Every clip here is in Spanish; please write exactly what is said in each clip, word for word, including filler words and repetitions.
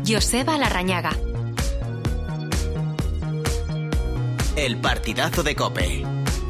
Joseba Larrañaga. El partidazo de COPE.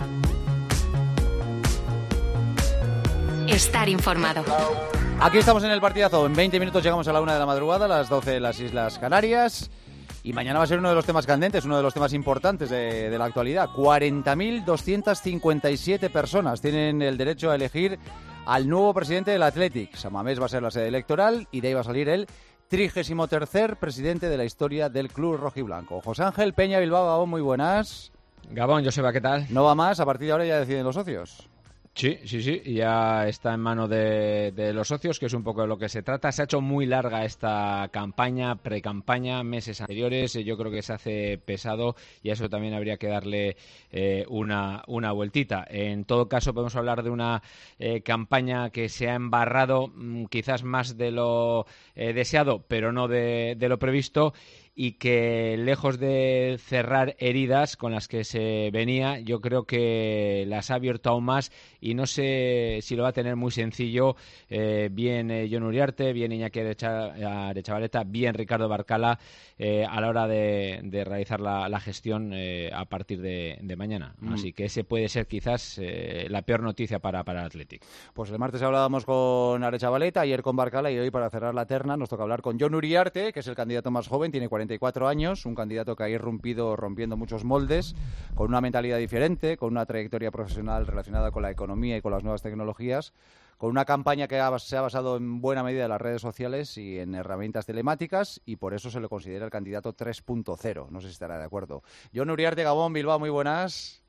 Estar informado. Aquí estamos en el partidazo. En veinte minutos llegamos a la una de la madrugada, a las doce de las Islas Canarias. Y mañana va a ser uno de los temas candentes, uno de los temas importantes de, de la actualidad. cuarenta mil doscientas cincuenta y siete personas tienen el derecho a elegir al nuevo presidente del Athletic. San Mamés va a ser la sede electoral y de ahí va a salir el trigésimo tercer presidente de la historia del club rojiblanco. José Ángel Peña Bilbao, Gabón, muy buenas. Gabón, Joseba, ¿qué tal? No va más, a partir de ahora ya deciden los socios. Sí, sí, sí, ya está en manos de, de los socios, que es un poco de lo que se trata. Se ha hecho muy larga esta campaña, pre-campaña, meses anteriores. Yo creo que se hace pesado y a eso también habría que darle eh, una, una vueltita. En todo caso, podemos hablar de una eh, campaña que se ha embarrado mmm, quizás más de lo eh, deseado, pero no de, de lo previsto, y que lejos de cerrar heridas con las que se venía, yo creo que las ha abierto aún más y no sé si lo va a tener muy sencillo, eh, bien eh, Jon Uriarte, bien Iñaki Aretxabaleta, bien Ricardo Barcala eh, a la hora de, de realizar la, la gestión eh, a partir de, de mañana. Mm. Así que ese puede ser quizás eh, la peor noticia para, para el Athletic. Pues el martes hablábamos con Aretxabaleta, ayer con Barcala y hoy, para cerrar la terna, nos toca hablar con Jon Uriarte, que es el candidato más joven, tiene cuarenta y cuatro años, un candidato que ha irrumpido rompiendo muchos moldes, con una mentalidad diferente, con una trayectoria profesional relacionada con la economía y con las nuevas tecnologías, con una campaña que ha, se ha basado en buena medida en las redes sociales y en herramientas telemáticas, y por eso se le considera el candidato tres punto cero. No sé si estará de acuerdo. Jon Uriarte, Gabón, Bilbao, muy buenas.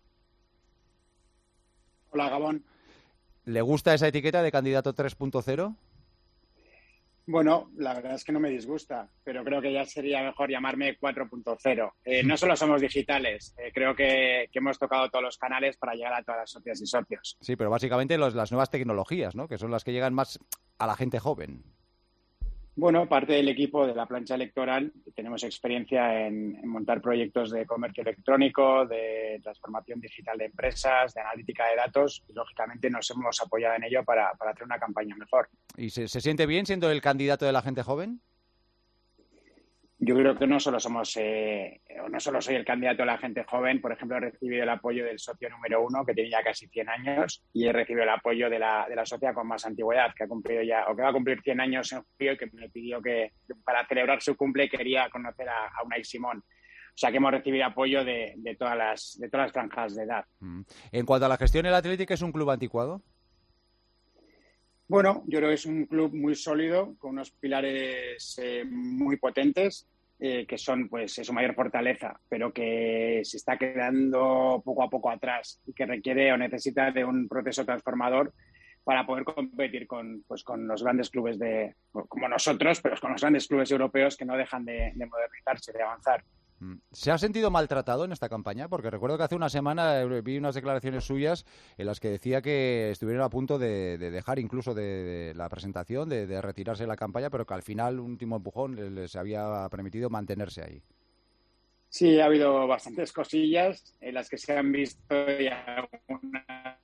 Hola, Gabón. ¿Le gusta esa etiqueta de candidato tres punto cero? Bueno, la verdad es que no me disgusta, pero creo que ya sería mejor llamarme cuatro punto cero. Eh, no solo somos digitales, eh, creo que, que hemos tocado todos los canales para llegar a todas las socias y socios. Sí, pero básicamente los, las nuevas tecnologías, ¿no?, que son las que llegan más a la gente joven. Bueno, parte del equipo de la plancha electoral tenemos experiencia en, en montar proyectos de comercio electrónico, de transformación digital de empresas, de analítica de datos, y lógicamente nos hemos apoyado en ello para, para hacer una campaña mejor. ¿Y se, se siente bien siendo el candidato de la gente joven? Yo creo que no solo somos, eh, no solo soy el candidato de la gente joven. Por ejemplo, he recibido el apoyo del socio número uno, que tiene ya casi cien años, y he recibido el apoyo de la, de la socia con más antigüedad, que ha cumplido ya, o que va a cumplir cien años en julio, y que me pidió que para celebrar su cumple quería conocer a, a Unai Simón. O sea que hemos recibido apoyo de, de todas las, de todas las franjas de edad. En cuanto a la gestión, ¿el Athletic es un club anticuado? Bueno, yo creo que es un club muy sólido, con unos pilares eh, muy potentes, eh, que son pues su mayor fortaleza, pero que se está quedando poco a poco atrás y que requiere o necesita de un proceso transformador para poder competir con, pues, con los grandes clubes de, como nosotros, pero con los grandes clubes europeos que no dejan de, de modernizarse, de avanzar. ¿Se ha sentido maltratado en esta campaña? Porque recuerdo que hace una semana vi unas declaraciones suyas en las que decía que estuvieron a punto de, de dejar incluso de, de la presentación, de, de retirarse de la campaña, pero que al final un último empujón les, les había permitido mantenerse ahí. Sí, ha habido bastantes cosillas en las que se han visto y algunas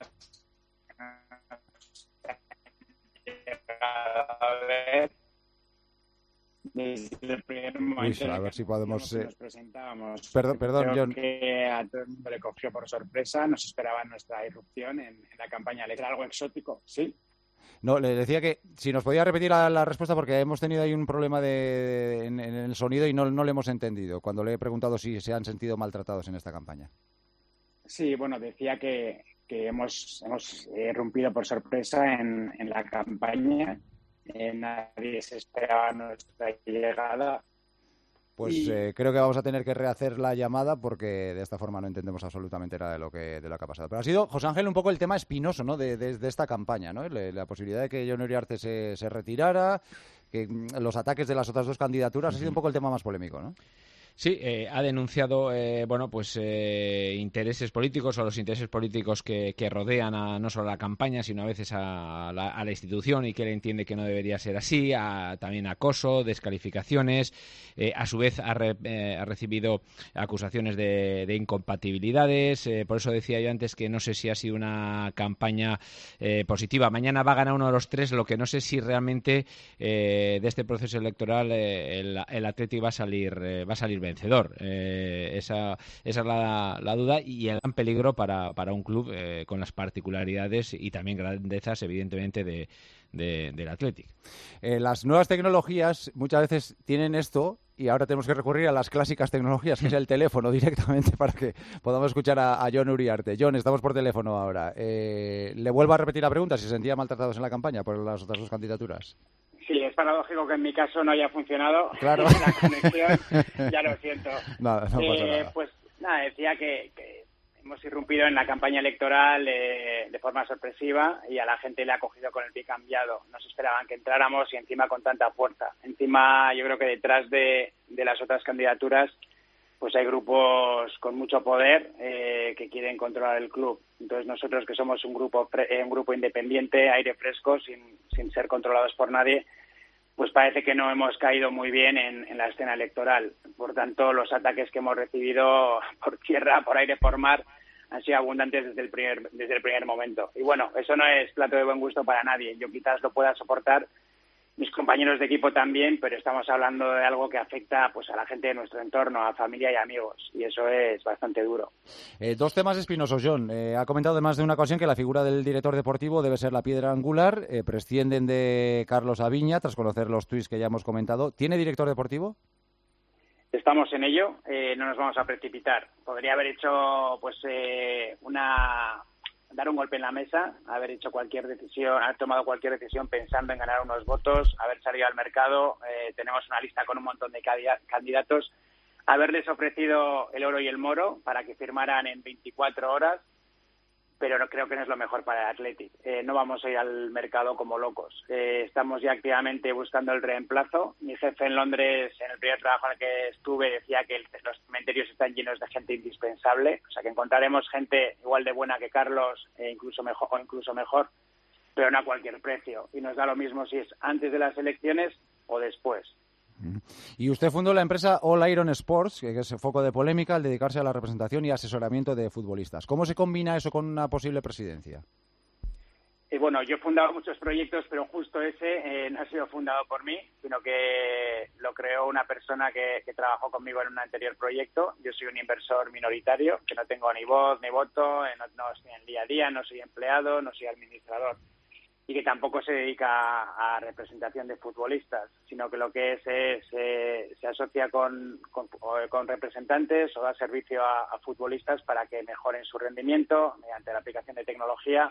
a ver. Desde el primer momento. Uy, a ver si podemos. Nos presentábamos. Perdón, perdón, Creo Jon. que a todo el mundo le cogió por sorpresa. Nos esperaba nuestra irrupción en, en la campaña. ¿Era algo exótico? Sí. No, le decía que si nos podía repetir la, la respuesta, porque hemos tenido ahí un problema de, en, en el sonido y no, no le hemos entendido cuando le he preguntado si se han sentido maltratados en esta campaña. Sí, bueno, decía que, que hemos, hemos irrumpido por sorpresa en, en la campaña. Eh, nadie se esperaba nuestra llegada. Pues y... eh, creo que vamos a tener que rehacer la llamada porque de esta forma no entendemos absolutamente nada de lo que de lo que ha pasado. Pero ha sido, José Ángel, un poco el tema espinoso, ¿no?, de, de, de esta campaña, ¿no? Le, la posibilidad de que Jon Uriarte se, se retirara, que los ataques de las otras dos candidaturas, uh-huh. ha sido un poco el tema más polémico, ¿no? Sí, eh, ha denunciado eh, bueno, pues eh, intereses políticos o los intereses políticos que, que rodean a, no solo a la campaña, sino a veces a la, a la institución, y que él entiende que no debería ser así, a, también acoso, descalificaciones, eh, a su vez ha, re, eh, ha recibido acusaciones de, de incompatibilidades, eh, por eso decía yo antes que no sé si ha sido una campaña eh, positiva. Mañana va a ganar uno de los tres, lo que no sé si realmente eh, de este proceso electoral eh, el, el Atleti va a salir, eh, va a salir vencedor. Eh, esa, esa es la, la duda y el gran peligro para, para un club eh, con las particularidades y también grandezas, evidentemente, de, de, del Athletic. Eh, las nuevas tecnologías muchas veces tienen esto y ahora tenemos que recurrir a las clásicas tecnologías, que es el teléfono directamente, para que podamos escuchar a, a Jon Uriarte. Jon, estamos por teléfono ahora. Eh, le vuelvo a repetir la pregunta, si se sentía maltratados en la campaña por las otras dos candidaturas. Sí, es paradójico que en mi caso no haya funcionado. Claro. La conexión, ya lo siento. Nada, no pasa eh, nada. Pues nada, decía que, que hemos irrumpido en la campaña electoral eh, de forma sorpresiva y a la gente le ha cogido con el pie cambiado. No se esperaban que entráramos y encima con tanta fuerza. Encima yo creo que detrás de, de las otras candidaturas pues hay grupos con mucho poder eh, que quieren controlar el club. Entonces nosotros, que somos un grupo pre, un grupo independiente, aire fresco, sin, sin ser controlados por nadie, pues parece que no hemos caído muy bien en, en la escena electoral. Por tanto, los ataques que hemos recibido por tierra, por aire, por mar, han sido abundantes desde el primer, desde el primer momento. Y bueno, eso no es plato de buen gusto para nadie. Yo quizás lo pueda soportar, mis compañeros de equipo también, pero estamos hablando de algo que afecta pues a la gente de nuestro entorno, a familia y amigos, y eso es bastante duro. Eh, dos temas espinosos, Jon. Eh, ha comentado en más de una ocasión que la figura del director deportivo debe ser la piedra angular. Eh, prescienden de Carlos Aviña tras conocer los tuits que ya hemos comentado. ¿Tiene director deportivo? Estamos en ello, eh, no nos vamos a precipitar. Podría haber hecho pues eh, una... dar un golpe en la mesa, haber hecho cualquier decisión, haber tomado cualquier decisión pensando en ganar unos votos, haber salido al mercado, eh, tenemos una lista con un montón de candidatos, haberles ofrecido el oro y el moro para que firmaran en veinticuatro horas, pero no, creo que no es lo mejor para el Athletic. Eh, no vamos a ir al mercado como locos. Eh, estamos ya activamente buscando el reemplazo. Mi jefe en Londres, en el primer trabajo en el que estuve, decía que el, los cementerios están llenos de gente indispensable, o sea que encontraremos gente igual de buena que Carlos, eh, incluso mejor, o incluso mejor, pero no a cualquier precio. Y nos da lo mismo si es antes de las elecciones o después. Y usted fundó la empresa All Iron Sports, que es foco de polémica al dedicarse a la representación y asesoramiento de futbolistas. ¿Cómo se combina eso con una posible presidencia? Y bueno, yo he fundado muchos proyectos, pero justo ese eh, no ha sido fundado por mí, sino que lo creó una persona que, que trabajó conmigo en un anterior proyecto. Yo soy un inversor minoritario, que no tengo ni voz ni voto, eh, no, no estoy en el día a día, no soy empleado, no soy administrador. Y que tampoco se dedica a, a representación de futbolistas, sino que lo que es es eh, se asocia con, con, con representantes o da servicio a, a futbolistas para que mejoren su rendimiento mediante la aplicación de tecnología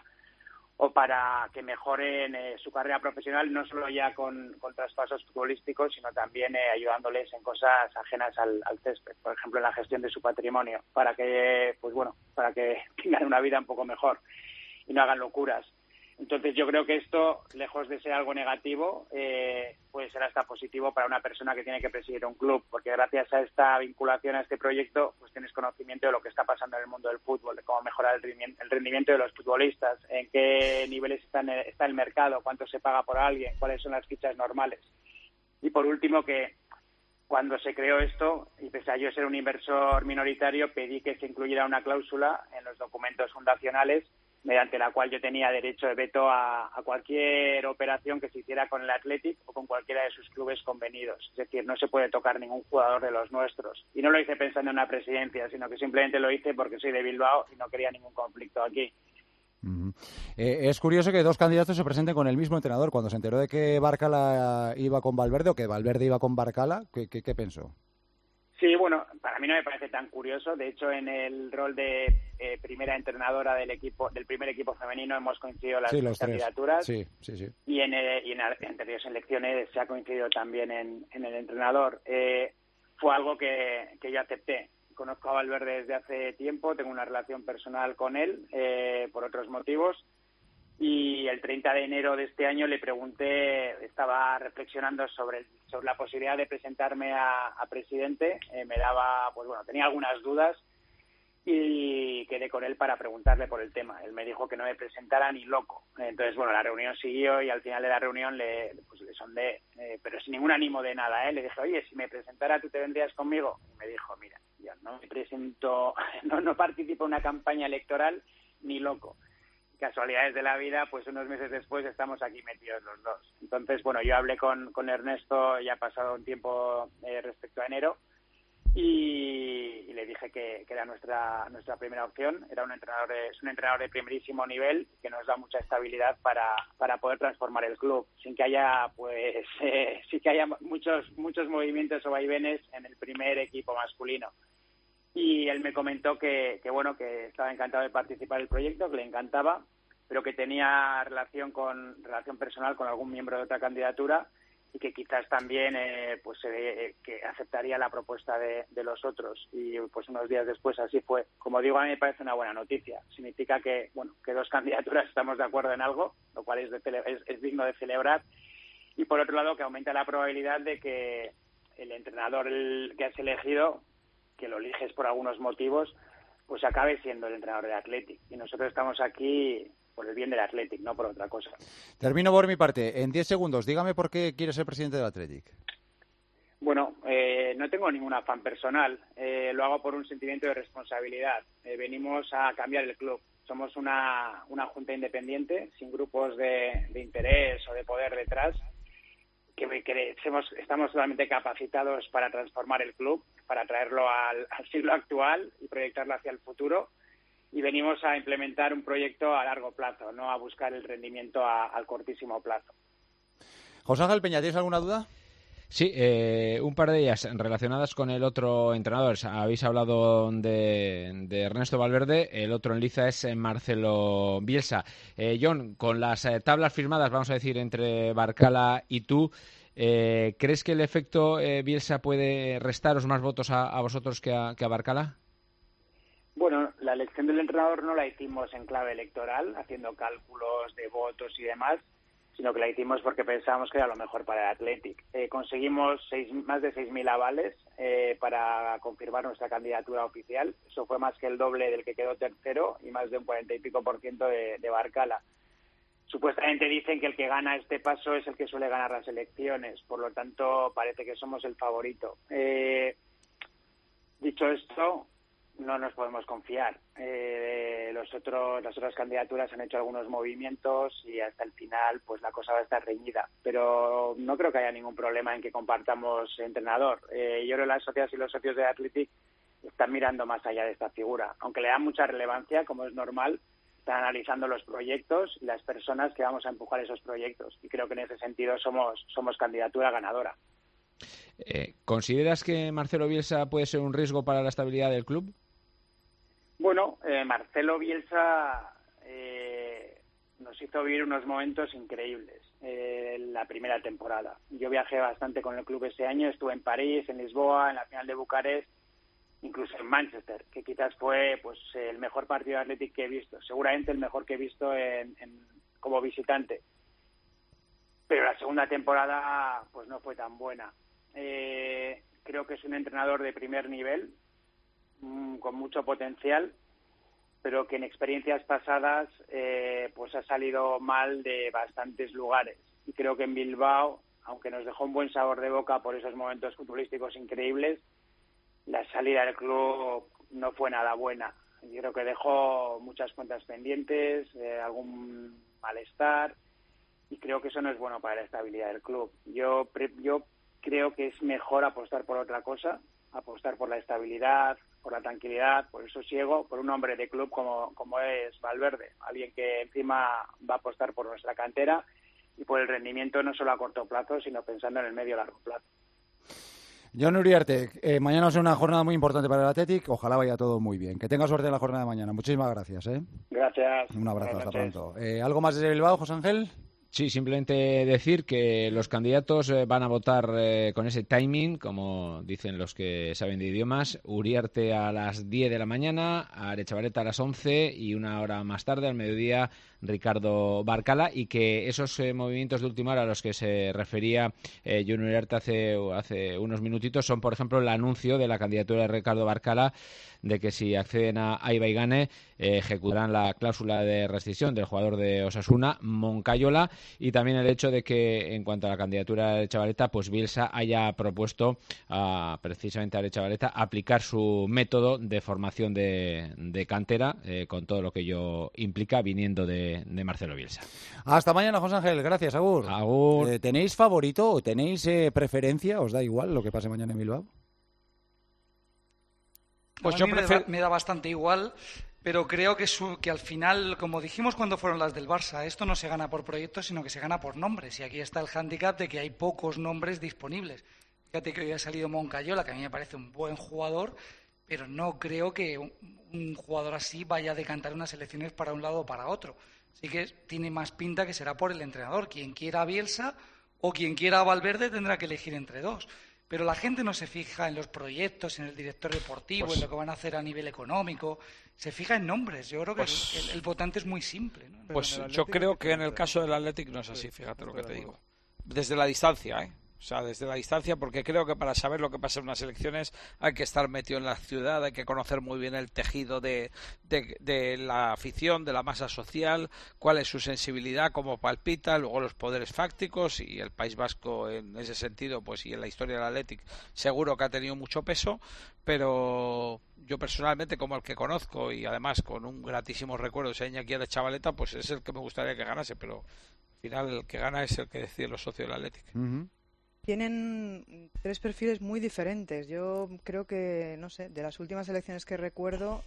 o para que mejoren eh, su carrera profesional, no solo ya con, con traspasos futbolísticos, sino también eh, ayudándoles en cosas ajenas al, al césped, por ejemplo en la gestión de su patrimonio, para que pues bueno, para que tengan una vida un poco mejor y no hagan locuras. Entonces yo creo que esto, lejos de ser algo negativo, eh, puede ser hasta positivo para una persona que tiene que presidir un club, porque gracias a esta vinculación a este proyecto, pues tienes conocimiento de lo que está pasando en el mundo del fútbol, de cómo mejorar el rendimiento, el rendimiento de los futbolistas, en qué niveles está, en el, está el mercado, cuánto se paga por alguien, cuáles son las fichas normales. Y por último, que cuando se creó esto, y pese a yo ser un inversor minoritario, pedí que se incluyera una cláusula en los documentos fundacionales mediante la cual yo tenía derecho de veto a, a cualquier operación que se hiciera con el Athletic o con cualquiera de sus clubes convenidos. Es decir, no se puede tocar ningún jugador de los nuestros. Y no lo hice pensando en una presidencia, sino que simplemente lo hice porque soy de Bilbao y no quería ningún conflicto aquí. Uh-huh. Eh, es curioso que dos candidatos se presenten con el mismo entrenador. Cuando se enteró de que Barcala iba con Valverde o que Valverde iba con Barcala, ¿qué, qué, qué pensó? Sí, bueno, para mí no me parece tan curioso. De hecho, en el rol de eh, primera entrenadora del equipo, del primer equipo femenino, hemos coincidido las sí, los candidaturas. Sí, sí, sí. Y en, el, y en anteriores elecciones se ha coincidido también en, en el entrenador. Eh, fue algo que, que yo acepté. Conozco a Valverde desde hace tiempo, tengo una relación personal con él eh, por otros motivos. Y el treinta de enero de este año le pregunté, estaba reflexionando sobre, sobre la posibilidad de presentarme a, a presidente, eh, me daba, pues bueno, tenía algunas dudas y quedé con él para preguntarle por el tema. Él me dijo que no me presentara ni loco. Entonces, bueno, la reunión siguió y al final de la reunión le, pues, le sondé, eh, pero sin ningún ánimo de nada, ¿eh? Le dije, oye, si me presentara, ¿tú te vendrías conmigo? Y me dijo, mira, yo no me presento, no, no participo en una campaña electoral ni loco. Casualidades de la vida, pues unos meses después estamos aquí metidos los dos. Entonces, bueno, yo hablé con, con Ernesto, ya ha pasado un tiempo eh, respecto a enero, y, y le dije que, que era nuestra nuestra primera opción. Era un entrenador de, es un entrenador de primerísimo nivel que nos da mucha estabilidad para, para poder transformar el club, sin que haya, pues, eh, sin que haya muchos, muchos movimientos o vaivenes en el primer equipo masculino. Y él me comentó que, que bueno, que estaba encantado de participar en el proyecto, que le encantaba, pero que tenía relación con relación personal con algún miembro de otra candidatura y que quizás también eh, pues eh, que aceptaría la propuesta de, de los otros. Y pues unos días después así fue. Como digo, a mí me parece una buena noticia. Significa que bueno que dos candidaturas estamos de acuerdo en algo, lo cual es, de cele- es, es digno de celebrar. Y por otro lado, que aumenta la probabilidad de que el entrenador el que has elegido, que lo eliges por algunos motivos, pues acabe siendo el entrenador del Athletic. Y nosotros estamos aquí por el bien del Athletic, no por otra cosa. Termino por mi parte. En diez segundos, dígame por qué quiere ser presidente del Athletic. Bueno, eh, no tengo ningún afán personal. Eh, lo hago por un sentimiento de responsabilidad. Eh, venimos a cambiar el club. Somos una, una junta independiente, sin grupos de, de interés o de poder detrás, que, que somos, estamos totalmente capacitados para transformar el club, para traerlo al, al siglo actual y proyectarlo hacia el futuro. Y venimos a implementar un proyecto a largo plazo, no a buscar el rendimiento a, al cortísimo plazo. José Ángel Peña, ¿tienes alguna duda? Sí, eh, un par de ellas relacionadas con el otro entrenador. Habéis hablado de, de Ernesto Valverde, el otro en liza es Marcelo Bielsa. Eh, John, con las eh, tablas firmadas, vamos a decir, entre Barcala y tú, eh, ¿crees que el efecto eh, Bielsa puede restaros más votos a, a vosotros que a, que a Barcala? Bueno, la elección del entrenador no la hicimos en clave electoral, haciendo cálculos de votos y demás, sino que la hicimos porque pensábamos que era lo mejor para el Athletic. Eh, conseguimos seis, más de seis mil avales eh, para confirmar nuestra candidatura oficial. Eso fue más que el doble del que quedó tercero y más de un cuarenta y pico por ciento de, de Barcala. Supuestamente dicen que el que gana este paso es el que suele ganar las elecciones, por lo tanto parece que somos el favorito. Eh, dicho esto, no nos podemos confiar. Eh, los otros, las otras candidaturas han hecho algunos movimientos y hasta el final pues la cosa va a estar reñida. Pero no creo que haya ningún problema en que compartamos entrenador. Eh, yo creo que las socias y los socios de Athletic están mirando más allá de esta figura. Aunque le dan mucha relevancia, como es normal, están analizando los proyectos y las personas que vamos a empujar esos proyectos. Y creo que en ese sentido somos, somos candidatura ganadora. Eh, ¿Consideras que Marcelo Bielsa puede ser un riesgo para la estabilidad del club? Bueno, eh, Marcelo Bielsa eh, nos hizo vivir unos momentos increíbles eh, en la primera temporada. Yo viajé bastante con el club ese año, estuve en París, en Lisboa, en la final de Bucarest, incluso en Manchester, que quizás fue pues el mejor partido de Athletic que he visto, seguramente el mejor que he visto en, en, como visitante. Pero la segunda temporada pues no fue tan buena. Eh, creo que es un entrenador de primer nivel, con mucho potencial, pero que en experiencias pasadas eh, pues ha salido mal de bastantes lugares. Y creo que en Bilbao, aunque nos dejó un buen sabor de boca por esos momentos futbolísticos increíbles, la salida del club no fue nada buena. Yo creo que dejó muchas cuentas pendientes, eh, algún malestar, y creo que eso no es bueno para la estabilidad del club. Yo, yo creo que es mejor apostar por otra cosa, apostar por la estabilidad, por la tranquilidad, por el sosiego, por un hombre de club como, como es Valverde, alguien que encima va a apostar por nuestra cantera y por el rendimiento no solo a corto plazo, sino pensando en el medio y largo plazo. John Uriarte, eh, mañana es una jornada muy importante para el Athletic, ojalá vaya todo muy bien. Que tenga suerte en la jornada de mañana. Muchísimas gracias. ¿eh? Gracias. Un abrazo, Buenas hasta noches. pronto. Eh, ¿Algo más desde Bilbao, José Ángel? Sí, simplemente decir que los candidatos eh, van a votar eh, con ese timing, como dicen los que saben de idiomas. Uriarte a las diez de la mañana, Aretxabaleta a las once y una hora más tarde, al mediodía, Ricardo Barcala, y que esos eh, movimientos de última hora a los que se refería eh, Jon Uriarte hace, hace unos minutitos son, por ejemplo, el anuncio de la candidatura de Ricardo Barcala de que si acceden a Aiba y Gane eh, ejecutarán la cláusula de rescisión del jugador de Osasuna, Moncayola, y también el hecho de que en cuanto a la candidatura de Chavaleta, pues Bielsa haya propuesto a, precisamente a Chavaleta aplicar su método de formación de, de cantera eh, con todo lo que ello implica viniendo de, de Marcelo Bielsa. Hasta mañana, José Ángel. Gracias, Agur. Agur. Eh, ¿Tenéis favorito o tenéis eh, preferencia? ¿Os da igual lo que pase mañana en Bilbao? Pues yo prefiero... me da bastante igual, pero creo que, su, que al final, como dijimos cuando fueron las del Barça, esto no se gana por proyectos, sino que se gana por nombres. Y aquí está el hándicap de que hay pocos nombres disponibles. Fíjate que hoy ha salido Moncayola, que a mí me parece un buen jugador, pero no creo que un, un jugador así vaya a decantar unas elecciones para un lado o para otro. Así que tiene más pinta que será por el entrenador. Quien quiera a Bielsa o quien quiera a Valverde tendrá que elegir entre dos. Pero la gente no se fija en los proyectos, en el director deportivo, pues, en lo que van a hacer a nivel económico. Se fija en nombres. Yo creo que pues, el, el, el votante es muy simple, ¿no? Pues yo creo que en el caso del Athletic no es así, fíjate lo que te digo. Desde la distancia, ¿eh? O sea, desde la distancia, porque creo que para saber lo que pasa en unas elecciones hay que estar metido en la ciudad, hay que conocer muy bien el tejido de, de, de la afición, de la masa social, cuál es su sensibilidad, cómo palpita, luego los poderes fácticos, y el País Vasco en ese sentido, pues y en la historia del Athletic seguro que ha tenido mucho peso, pero yo personalmente, como el que conozco y además con un gratísimo recuerdo de Iñaki de Chavaleta, pues es el que me gustaría que ganase, pero al final el que gana es el que decide los socios del Athletic. Uh-huh. Tienen tres perfiles muy diferentes. Yo creo que, no sé, de las últimas elecciones que recuerdo,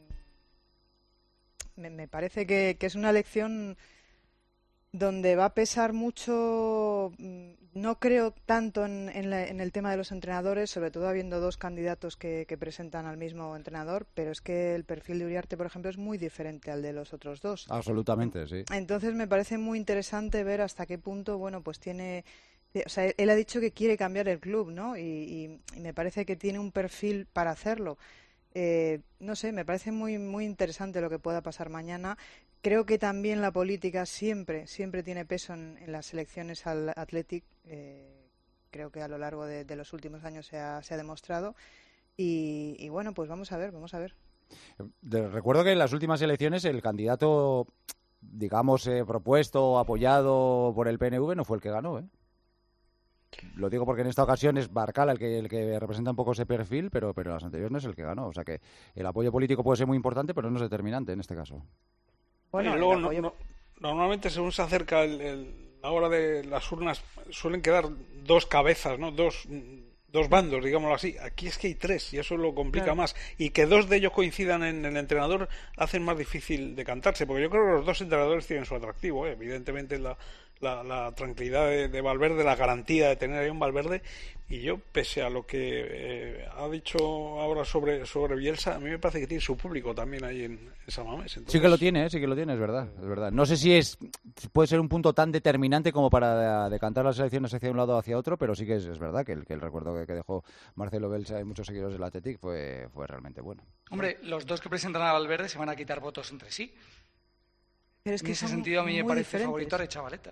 me, me parece que, que es una elección donde va a pesar mucho, no creo tanto en, en, la, en el tema de los entrenadores, sobre todo habiendo dos candidatos que, que presentan al mismo entrenador, pero es que el perfil de Uriarte, por ejemplo, es muy diferente al de los otros dos. Absolutamente, sí. Entonces me parece muy interesante ver hasta qué punto, bueno, pues tiene... O sea, él ha dicho que quiere cambiar el club, ¿no? Y, y, y me parece que tiene un perfil para hacerlo. Eh, no sé, me parece muy muy interesante lo que pueda pasar mañana. Creo que también la política siempre siempre tiene peso en, en las elecciones al Athletic. Eh, creo que a lo largo de, de los últimos años se ha, se ha demostrado. Y, y bueno, pues vamos a ver, vamos a ver. De, recuerdo que en las últimas elecciones el candidato, digamos, eh, propuesto o apoyado por el P N V no fue el que ganó, ¿eh? Lo digo porque en esta ocasión es Barcala el que el que representa un poco ese perfil, pero pero en las anteriores no es el que ganó. O sea que el apoyo político puede ser muy importante, pero no es determinante en este caso. Bueno, y luego apoyo... no, no, normalmente según se acerca el, el, la hora de las urnas suelen quedar dos cabezas, ¿no? Dos, dos bandos, digámoslo así. Aquí es que hay tres y eso lo complica claro. más. Y que dos de ellos coincidan en el entrenador hacen más difícil decantarse, porque yo creo que los dos entrenadores tienen su atractivo, ¿eh? Evidentemente la... La, la tranquilidad de, de Valverde, la garantía de tener ahí un Valverde, y yo, pese a lo que eh, ha dicho ahora sobre, sobre Bielsa, a mí me parece que tiene su público también ahí en, en San Mamés. Entonces... Sí que lo tiene, ¿eh? sí que lo tiene, es verdad, es verdad. No sé si es puede ser un punto tan determinante como para decantar las elecciones hacia un lado o hacia otro, pero sí que es, es verdad que el, que el recuerdo que, que dejó Marcelo Bielsa y muchos seguidores del Athletic fue, fue realmente bueno. Hombre, los dos que presentan a Valverde se van a quitar votos entre sí. Pero es que en ese sentido a mí me parece diferentes. favorito a Chavaleta.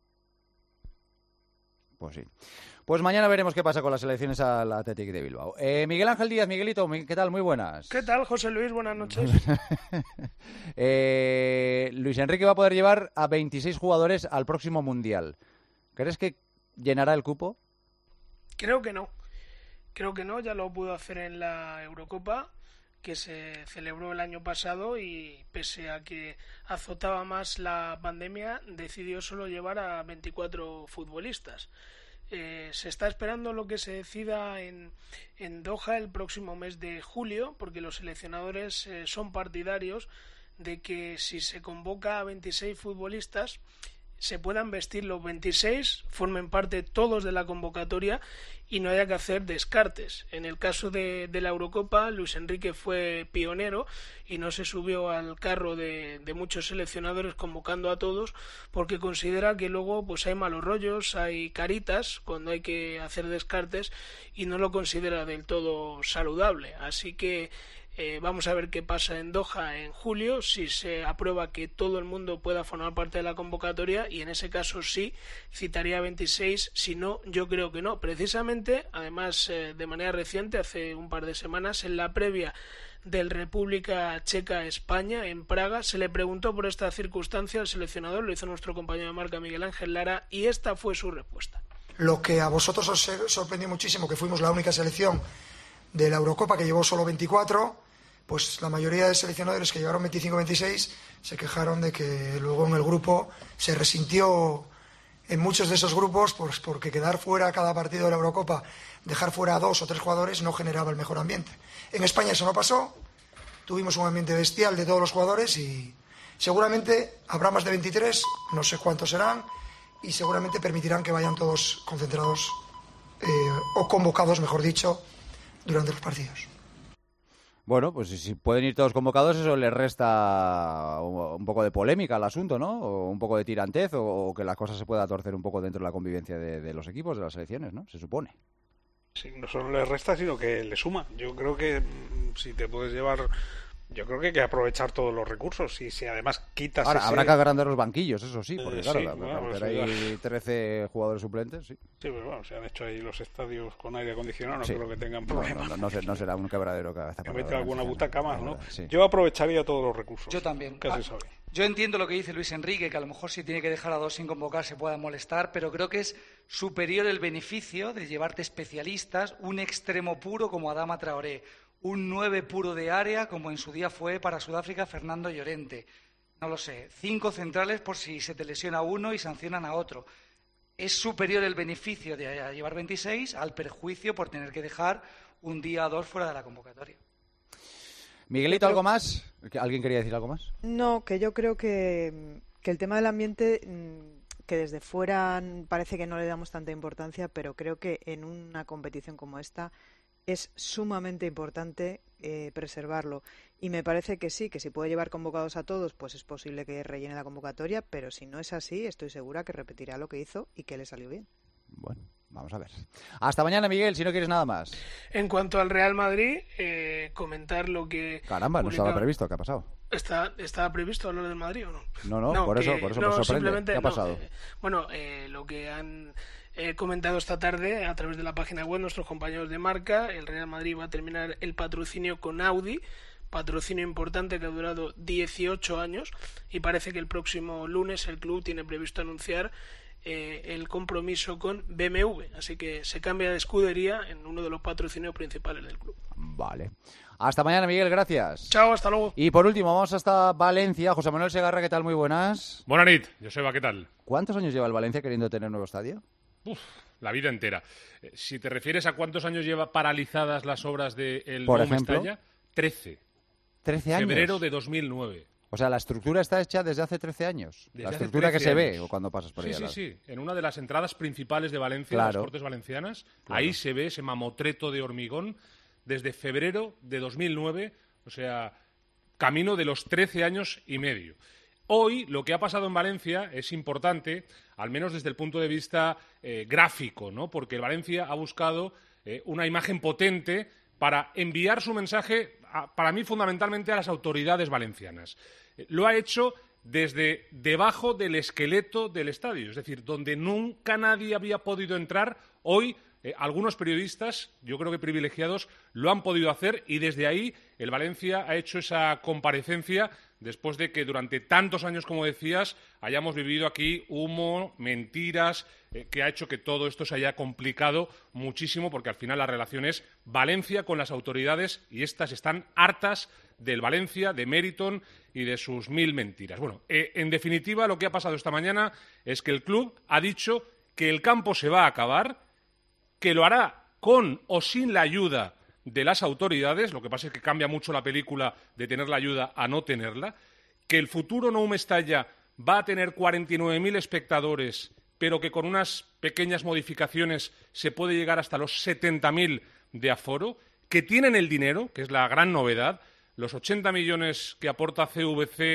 Pues sí. Pues mañana veremos qué pasa con las elecciones al Athletic de Bilbao. Eh, Miguel Ángel Díaz, Miguelito, ¿qué tal? Muy buenas. ¿Qué tal, José Luis? Buenas noches. eh, Luis Enrique va a poder llevar a veintiséis jugadores al próximo Mundial. ¿Crees que llenará el cupo? Creo que no. Creo que no, ya lo pudo hacer en la Eurocopa, que se celebró el año pasado, y pese a que azotaba más la pandemia, decidió solo llevar a veinticuatro futbolistas. Eh, se está esperando lo que se decida en, en Doha el próximo mes de julio, porque los seleccionadores eh, son partidarios de que si se convoca a veintiséis futbolistas, se puedan vestir los veintiséis, formen parte todos de la convocatoria y no haya que hacer descartes. En el caso de, de la Eurocopa, Luis Enrique fue pionero y no se subió al carro de, de muchos seleccionadores convocando a todos, porque considera que luego pues hay malos rollos, hay caritas cuando hay que hacer descartes, y no lo considera del todo saludable. Así que Eh, vamos a ver qué pasa en Doha en julio, si se aprueba que todo el mundo pueda formar parte de la convocatoria, y en ese caso sí, citaría veintiséis, si no, yo creo que no. Precisamente, además, eh, de manera reciente, hace un par de semanas, en la previa del República Checa-España, en Praga, se le preguntó por esta circunstancia al seleccionador, lo hizo nuestro compañero de marca Miguel Ángel Lara, y esta fue su respuesta. Lo que a vosotros os sorprendió muchísimo, que fuimos la única selección de la Eurocopa que llevó solo veinticuatro, pues la mayoría de seleccionadores que llegaron veinticinco veintiséis se quejaron de que luego en el grupo se resintió en muchos de esos grupos, pues porque quedar fuera cada partido de la Eurocopa, dejar fuera a dos o tres jugadores no generaba el mejor ambiente. En España eso no pasó, tuvimos un ambiente bestial de todos los jugadores y seguramente habrá más de veintitrés, no sé cuántos serán, y seguramente permitirán que vayan todos concentrados eh, o convocados, mejor dicho, durante los partidos. Bueno, pues si pueden ir todos convocados, eso le resta un poco de polémica al asunto, ¿no? O un poco de tirantez, o, o que la cosa se pueda torcer un poco dentro de la convivencia de, de los equipos, de las selecciones, ¿no? Se supone. Sí, no solo le resta, sino que le suma. Yo creo que si te puedes llevar... Yo creo que hay que aprovechar todos los recursos y si además quitas Ahora, ese... habrá que agrandar los banquillos, eso sí, porque eh, claro, sí, la, bueno, pues pues, hay trece jugadores suplentes, sí. Sí, pero bueno, se han hecho ahí los estadios con aire acondicionado, no sí. creo que tengan No, problemas. no, no, no, no será un quebradero cabeza. Que mete alguna butaca más, ¿no? Sí. Yo aprovecharía todos los recursos. Yo también. Casi Ah, sabe. Yo entiendo lo que dice Luis Enrique, que a lo mejor si tiene que dejar a dos sin convocar se pueda molestar, pero creo que es superior el beneficio de llevarte especialistas, un extremo puro como Adama Traoré, un nueve puro de área, como en su día fue para Sudáfrica Fernando Llorente. No lo sé, cinco centrales por si se te lesiona uno y sancionan a otro. Es superior el beneficio de llevar veintiséis al perjuicio por tener que dejar un día o dos fuera de la convocatoria. Miguelito, ¿algo más? ¿Alguien quería decir algo más? No, que yo creo que, que el tema del ambiente, que desde fuera parece que no le damos tanta importancia, pero creo que en una competición como esta es sumamente importante eh, preservarlo. Y me parece que sí, que si puede llevar convocados a todos, pues es posible que rellene la convocatoria, pero si no es así, estoy segura que repetirá lo que hizo y que le salió bien. Bueno, vamos a ver. Hasta mañana, Miguel, si no quieres nada más. En cuanto al Real Madrid, eh, comentar lo que... Caramba, no estaba previsto, ¿qué ha pasado? ¿Está, ¿Estaba previsto hablar del Madrid o no? No, no, no por, que, eso, por eso no, me sorprende. ¿Qué ha no, pasado? Eh, bueno, eh, lo que han... He comentado esta tarde a través de la página web nuestros compañeros de marca, el Real Madrid va a terminar el patrocinio con Audi, patrocinio importante que ha durado dieciocho años y parece que el próximo lunes el club tiene previsto anunciar eh, el compromiso con B M W, así que se cambia de escudería en uno de los patrocinios principales del club. Vale. Hasta mañana, Miguel, gracias. Chao, hasta luego. Y por último, vamos hasta Valencia. José Manuel Segarra, ¿qué tal? Muy buenas. Buenas noches, Joseba, ¿qué tal? ¿Cuántos años lleva el Valencia queriendo tener nuevo estadio? Uf, la vida entera. Eh, si te refieres a cuántos años lleva paralizadas las obras del Por nuevo ejemplo, Mestalla, trece. trece años. Febrero de dos mil nueve. O sea, la estructura está hecha desde hace trece años. Desde la hace estructura que se años. ve o cuando pasas por sí, ahí. Sí, sí, sí. En una de las entradas principales de Valencia, claro. las Cortes Valencianas, Claro. ahí se ve ese mamotreto de hormigón desde febrero de dos mil nueve, o sea, camino de los trece años y medio. Hoy, lo que ha pasado en Valencia es importante, al menos desde el punto de vista eh, gráfico, ¿no? Porque el Valencia ha buscado eh, una imagen potente para enviar su mensaje, a, para mí, fundamentalmente a las autoridades valencianas. Eh, lo ha hecho desde debajo del esqueleto del estadio, es decir, donde nunca nadie había podido entrar. Hoy, eh, algunos periodistas, yo creo que privilegiados, lo han podido hacer y desde ahí el Valencia ha hecho esa comparecencia después de que durante tantos años, como decías, hayamos vivido aquí humo, mentiras, eh, que ha hecho que todo esto se haya complicado muchísimo, porque al final la relación es Valencia con las autoridades y estas están hartas del Valencia, de Meriton y de sus mil mentiras. Bueno, eh, en definitiva, lo que ha pasado esta mañana es que el club ha dicho que el campo se va a acabar, que lo hará con o sin la ayuda de las autoridades, lo que pasa es que cambia mucho la película de tener la ayuda a no tenerla, que el futuro Nou Mestalla va a tener cuarenta y nueve mil espectadores, pero que con unas pequeñas modificaciones se puede llegar hasta los setenta mil de aforo, que tienen el dinero, que es la gran novedad, los ochenta millones que aporta C V C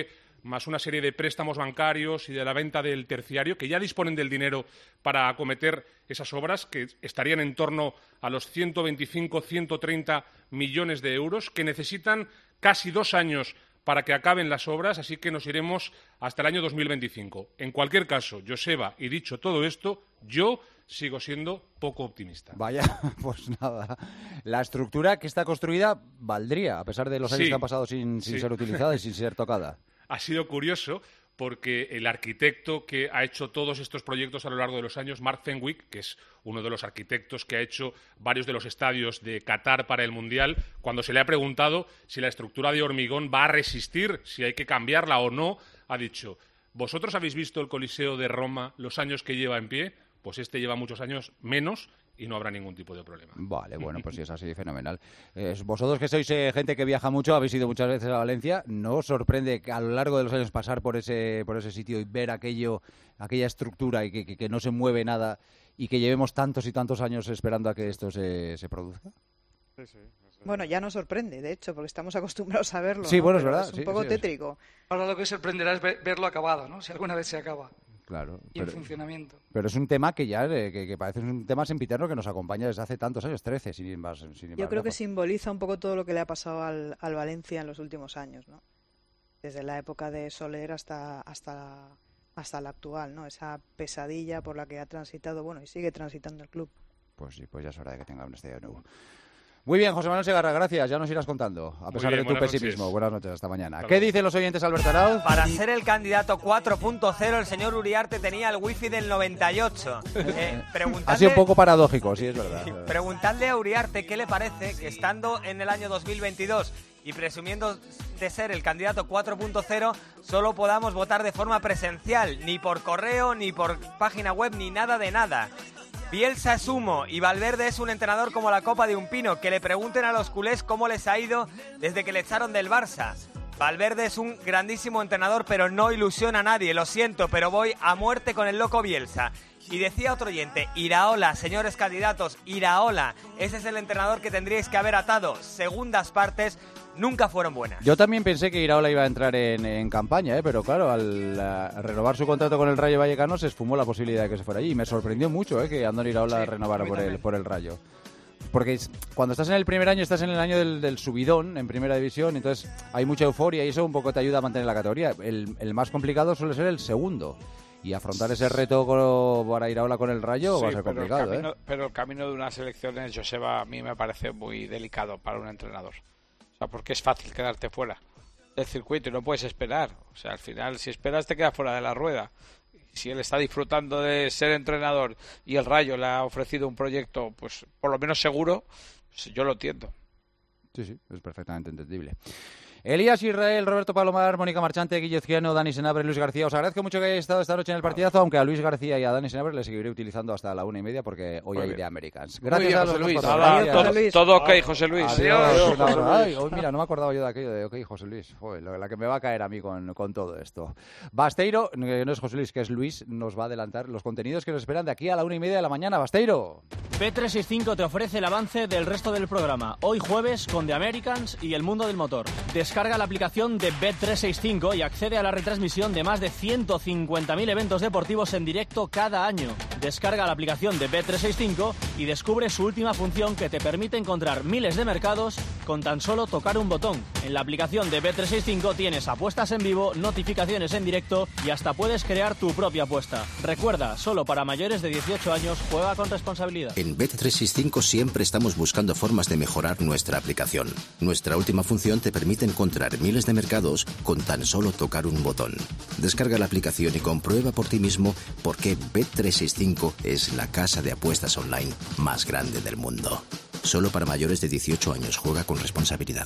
más una serie de préstamos bancarios y de la venta del terciario, que ya disponen del dinero para acometer esas obras, que estarían en torno a los ciento veinticinco, ciento treinta millones de euros, que necesitan casi dos años para que acaben las obras, así que nos iremos hasta el año dos mil veinticinco. En cualquier caso, Joseba, y dicho todo esto, yo sigo siendo poco optimista. Vaya, pues nada. La estructura que está construida valdría, a pesar de los años sí, que han pasado sin, sin sí. ser utilizada y sin ser tocada. Ha sido curioso porque el arquitecto que ha hecho todos estos proyectos a lo largo de los años, Mark Fenwick, que es uno de los arquitectos que ha hecho varios de los estadios de Qatar para el Mundial, cuando se le ha preguntado si la estructura de hormigón va a resistir, si hay que cambiarla o no, ha dicho: ¿vosotros habéis visto el Coliseo de Roma, los años que lleva en pie? Pues este lleva muchos años menos y no habrá ningún tipo de problema. Vale, bueno, pues si es así, fenomenal. Eh, vosotros que sois eh, gente que viaja mucho, habéis ido muchas veces a Valencia, ¿no os sorprende que a lo largo de los años pasar por ese por ese sitio y ver aquello, aquella estructura y que, que, que no se mueve nada y que llevemos tantos y tantos años esperando a que esto se, se produzca? Sí, sí. Bueno, ya nos sorprende, de hecho, porque estamos acostumbrados a verlo. Sí, ¿no? bueno, es Pero verdad. Es un sí, poco sí, tétrico. Ahora lo que sorprenderá es ver- verlo acabado, ¿no? Si alguna vez se acaba. Claro. Y en funcionamiento. Pero es un tema que ya, eh, que, que parece un tema sempiterno que nos acompaña desde hace tantos años, trece, sin ir más, sin ir Yo más creo que lejos. simboliza un poco todo lo que le ha pasado al, al Valencia en los últimos años, ¿no? Desde la época de Soler hasta, hasta, hasta la actual, ¿no? Esa pesadilla por la que ha transitado, bueno, y sigue transitando el club. Pues sí, pues ya es hora de que tenga un estadio nuevo. Muy bien, José Manuel Segarra, gracias. Ya nos irás contando, a Muy pesar bien, de tu buenas pesimismo. noches. Buenas noches, hasta mañana. Hasta ¿Qué luego. dicen los oyentes, Alberto Arauz? Para ser el candidato cuatro punto cero, el señor Uriarte tenía el wifi del noventa y ocho. Eh, preguntadle, Ha sido un poco paradójico, sí, es verdad. preguntadle a Uriarte qué le parece que estando en el año dos mil veintidós y presumiendo de ser el candidato cuatro punto cero, solo podamos votar de forma presencial, ni por correo, ni por página web, ni nada de nada. Bielsa es humo y Valverde es un entrenador como la copa de un pino. Que le pregunten a los culés cómo les ha ido desde que le echaron del Barça. Valverde es un grandísimo entrenador, pero no ilusiona a nadie. Lo siento, pero voy a muerte con el loco Bielsa. Y decía otro oyente: Iraola, señores candidatos, Iraola. Ese es el entrenador que tendríais que haber atado. Segundas partes nunca fueron buenas. Yo también pensé que Iraola iba a entrar en, en campaña, ¿eh? Pero claro, al, a renovar su contrato con el Rayo Vallecano se esfumó la posibilidad de que se fuera allí. Y me sorprendió mucho ¿eh? que Andoni Iraola Sí, renovara a mí por el, también. por el Rayo. Porque es- cuando estás en el primer año, estás en el año del, del subidón, en primera división, entonces hay mucha euforia y eso un poco te ayuda a mantener la categoría. El, el más complicado suele ser el segundo. Y afrontar ese reto con, para Iraola con el Rayo va a Sí, ser pero el complicado, camino- ¿eh? Pero el camino de unas elecciones, Joseba, a mí me parece muy delicado para un entrenador. O sea, porque es fácil quedarte fuera del circuito y no puedes esperar. O sea, al final, si esperas, te quedas fuera de la rueda. Si él está disfrutando de ser entrenador y el Rayo le ha ofrecido un proyecto, pues por lo menos seguro, pues yo lo entiendo. Sí, sí, es perfectamente entendible. Elías Israel, Roberto Palomar, Mónica Marchante, Guillo Ciano, Dani Senabre, Luis García. Os agradezco mucho que hayáis estado esta noche en el partidazo, aunque a Luis García y a Dani Senabre les seguiré utilizando hasta la una y media porque hoy Muy hay bien. de Americans. Muy Gracias bien, a José los dos Luis. por Nada, venir. todo, Luis. todo ok, José Luis. Adiós. Adiós. Ay, hoy, mira, no me acordaba yo de aquello de ok, José Luis. Joder, la la que me va a caer a mí con, con todo esto. Basteiro, que no es José Luis, que es Luis, nos va a adelantar los contenidos que nos esperan de aquí a la una y media de la mañana. Basteiro. B trescientos sesenta y cinco te ofrece el avance del resto del programa. Hoy jueves con The Americans y el mundo del motor. Descarga la aplicación de B trescientos sesenta y cinco y accede a la retransmisión de más de ciento cincuenta mil eventos deportivos en directo cada año. Descarga la aplicación de B trescientos sesenta y cinco y descubre su última función que te permite encontrar miles de mercados con tan solo tocar un botón. En la aplicación de B trescientos sesenta y cinco tienes apuestas en vivo, notificaciones en directo y hasta puedes crear tu propia apuesta. Recuerda, solo para mayores de dieciocho años, juega con responsabilidad. En Bet trescientos sesenta y cinco siempre estamos buscando formas de mejorar nuestra aplicación. Nuestra última función te permite encontrar miles de mercados con tan solo tocar un botón. Descarga la aplicación y comprueba por ti mismo por qué Bet trescientos sesenta y cinco es la casa de apuestas online más grande del mundo. Solo para mayores de dieciocho años. Juega con responsabilidad.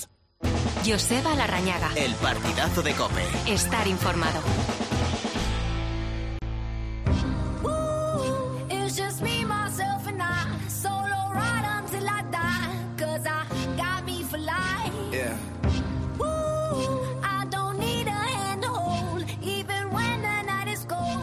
Joseba Larrañaga. El partidazo de COPE. Estar informado. It's just me, myself and I. Solo ride until I die. Cause I got me for life. Yeah. Ooh, I don't need a hand to hold. Even when the night is cold.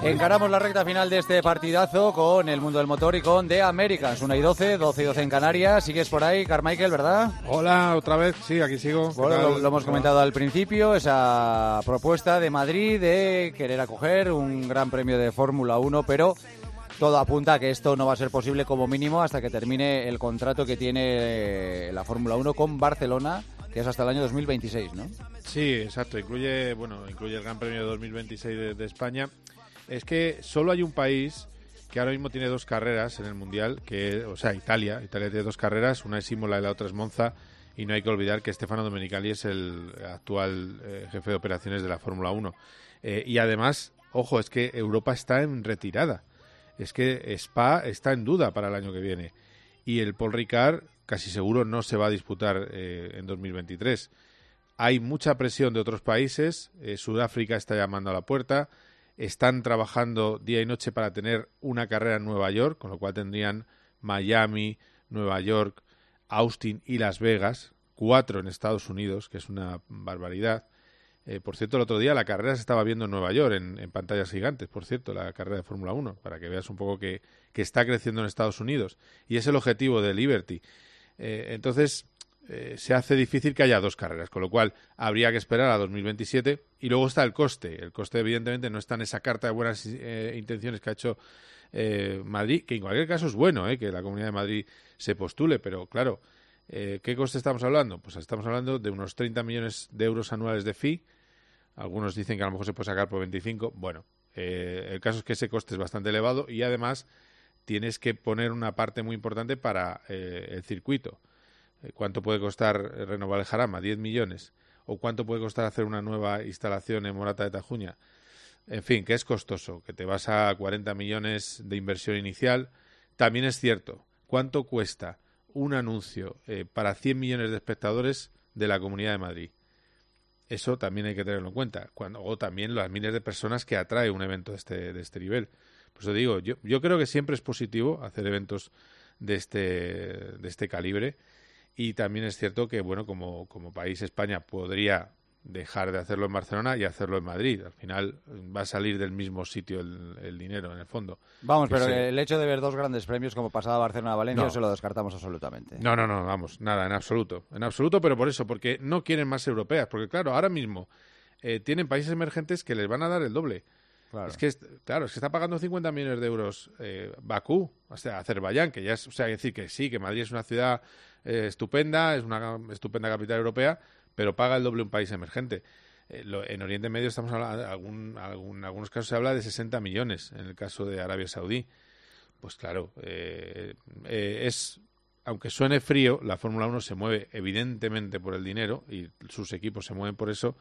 Encaramos la recta final de este partidazo con el mundo del motor y con The Americans. una y doce, doce y doce en Canarias. Sigues por ahí, Carmichael, ¿verdad? Hola, otra vez. Sí, aquí sigo. Bueno, lo, lo hemos comentado al principio, esa propuesta de Madrid de querer acoger un gran premio de Fórmula uno, pero todo apunta a que esto no va a ser posible como mínimo hasta que termine el contrato que tiene la Fórmula uno con Barcelona, que es hasta el año dos mil veintiséis, ¿no? Sí, exacto. Incluye, bueno, incluye el Gran Premio de dos mil veintiséis de, de España. Es que solo hay un país que ahora mismo tiene dos carreras en el Mundial, que, o sea, Italia. Italia tiene dos carreras, una es Imola y la otra es Monza, y no hay que olvidar que Stefano Domenicali es el actual eh, jefe de operaciones de la Fórmula uno. Eh, y además, ojo, es que Europa está en retirada. Es que Spa está en duda para el año que viene. Y el Paul Ricard casi seguro no se va a disputar eh, en dos mil veintitrés. Hay mucha presión de otros países, eh, Sudáfrica está llamando a la puerta, están trabajando día y noche para tener una carrera en Nueva York, con lo cual tendrían Miami, Nueva York, Austin y Las Vegas, cuatro en Estados Unidos, que es una barbaridad. Eh, por cierto, el otro día la carrera se estaba viendo en Nueva York, en, en pantallas gigantes, por cierto, la carrera de Fórmula uno, para que veas un poco que, que está creciendo en Estados Unidos. Y es el objetivo de Liberty. Eh, entonces, eh, se hace difícil que haya dos carreras, con lo cual habría que esperar a dos mil veintisiete. Y luego está el coste. El coste, evidentemente, no está en esa carta de buenas eh, intenciones que ha hecho eh, Madrid, que en cualquier caso es bueno eh, que la Comunidad de Madrid se postule, pero claro, eh, ¿qué coste estamos hablando? Pues estamos hablando de unos treinta millones de euros anuales de fee. Algunos dicen que a lo mejor se puede sacar por veinticinco. Bueno, eh, el caso es que ese coste es bastante elevado y además tienes que poner una parte muy importante para eh, el circuito. Eh, ¿Cuánto puede costar renovar el Jarama? diez millones. ¿O cuánto puede costar hacer una nueva instalación en Morata de Tajuña? En fin, que es costoso, que te vas a cuarenta millones de inversión inicial. También es cierto, ¿cuánto cuesta un anuncio eh, para cien millones de espectadores de la Comunidad de Madrid? Eso también hay que tenerlo en cuenta. Cuando, o también las miles de personas que atrae un evento de este, de este nivel. Por eso digo, yo, yo creo que siempre es positivo hacer eventos de este, de este calibre. Y también es cierto que, bueno, como, como país España podría dejar de hacerlo en Barcelona y hacerlo en Madrid. Al final va a salir del mismo sitio el, el dinero, en el fondo. Vamos, que pero se... el hecho de ver dos grandes premios como pasaba Barcelona-Valencia no. se lo descartamos absolutamente. No, no, no, vamos, nada, en absoluto. En absoluto, pero por eso, porque no quieren más europeas. Porque, claro, ahora mismo eh, tienen países emergentes que les van a dar el doble. Claro. Es que, claro, es que está pagando cincuenta millones de euros eh, Bakú, o sea, Azerbaiyán, que ya es, o sea, hay que decir que sí, que Madrid es una ciudad eh, estupenda, es una estupenda capital europea, pero paga el doble un país emergente. Eh, lo, en Oriente Medio estamos hablando, algún, algún, en algunos casos se habla de sesenta millones, en el caso de Arabia Saudí. Pues claro, eh, eh, es, aunque suene frío, la Fórmula uno se mueve evidentemente por el dinero y sus equipos se mueven por eso.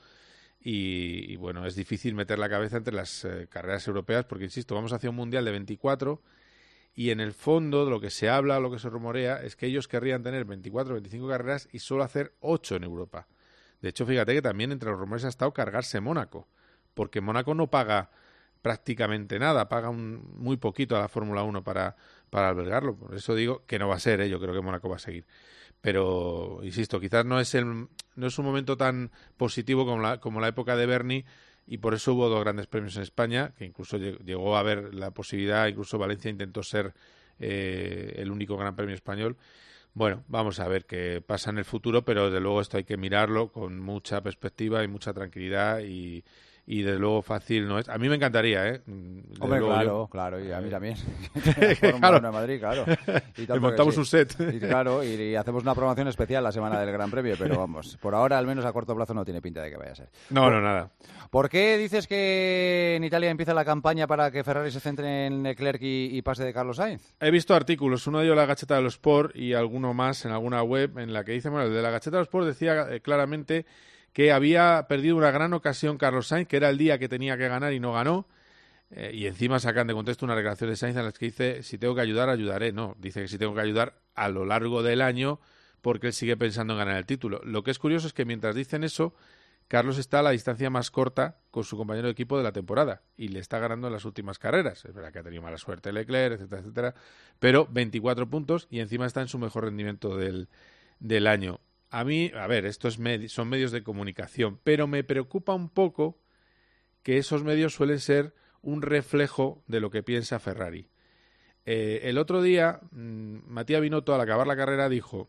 Y, y bueno, es difícil meter la cabeza entre las eh, carreras europeas porque, insisto, vamos hacia un mundial de veinticuatro y en el fondo de lo que se habla, lo que se rumorea, es que ellos querrían tener veinticuatro, veinticinco carreras y solo hacer ocho en Europa. De hecho, fíjate que también entre los rumores ha estado cargarse Mónaco, porque Mónaco no paga prácticamente nada, paga un, muy poquito a la Fórmula uno para, para albergarlo. Por eso digo que no va a ser, ¿eh? Yo creo que Mónaco va a seguir. Pero, insisto, quizás no es el no es un momento tan positivo como la, como la época de Bernie y por eso hubo dos grandes premios en España, que incluso llegó a haber la posibilidad, incluso Valencia intentó ser eh, el único gran premio español. Bueno, vamos a ver qué pasa en el futuro, pero desde luego esto hay que mirarlo con mucha perspectiva y mucha tranquilidad y, y desde luego fácil no es. A mí me encantaría, ¿eh? Desde Hombre, luego, claro, yo... claro, y a mí también. Claro. En Madrid, claro. Y Le montamos sí. un set. Y, claro, y, y hacemos una promoción especial la semana del Gran Premio, pero vamos, por ahora, al menos a corto plazo, no tiene pinta de que vaya a ser. No, ¿Por, no, nada. ¿Por qué dices que en Italia empieza la campaña para que Ferrari se centre en Leclerc y, y pase de Carlos Sainz? He visto artículos, uno de ellos la Gaceta de los Sport y alguno más en alguna web en la que dice, bueno, el de la Gaceta de los Sport decía eh, claramente que había perdido una gran ocasión Carlos Sainz, que era el día que tenía que ganar y no ganó, eh, y encima sacan de contexto una declaración de Sainz en la que dice, si tengo que ayudar, ayudaré. No, dice que si tengo que ayudar a lo largo del año porque él sigue pensando en ganar el título. Lo que es curioso es que mientras dicen eso, Carlos está a la distancia más corta con su compañero de equipo de la temporada y le está ganando en las últimas carreras. Es verdad que ha tenido mala suerte Leclerc, etcétera, etcétera, pero veinticuatro puntos y encima está en su mejor rendimiento del, del año. A mí, a ver, esto es med- son medios de comunicación, pero me preocupa un poco que esos medios suelen ser un reflejo de lo que piensa Ferrari. Eh, el otro día, mmm, Matías Binotto, al acabar la carrera, dijo: